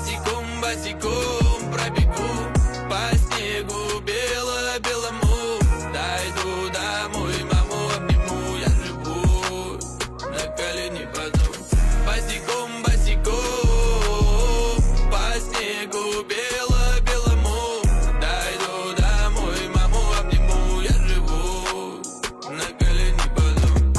Босиком, босиком пробегу по снегу бело-белому. Дойду домой, маму обниму, я живу, на колени паду. Босиком, босиком по снегу бело-белому. Дойду домой, маму обниму, я живу, на колени паду.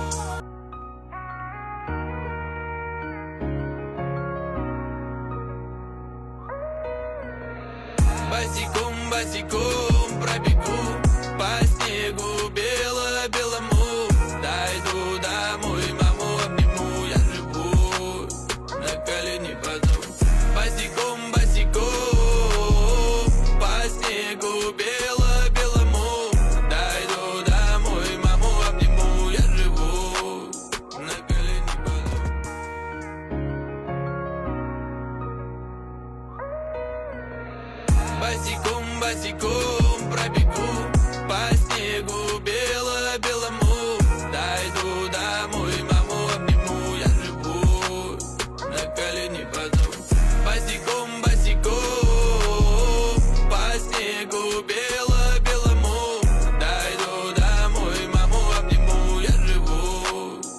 Босиком, босиком пробегу по снегу бело-белому. Дойду домой, маму обниму, я живу, на колени паду. Босиком, босиком по снегу бело-белому. Дойду домой, маму обниму, я живу, на колени паду. Босиком, босиком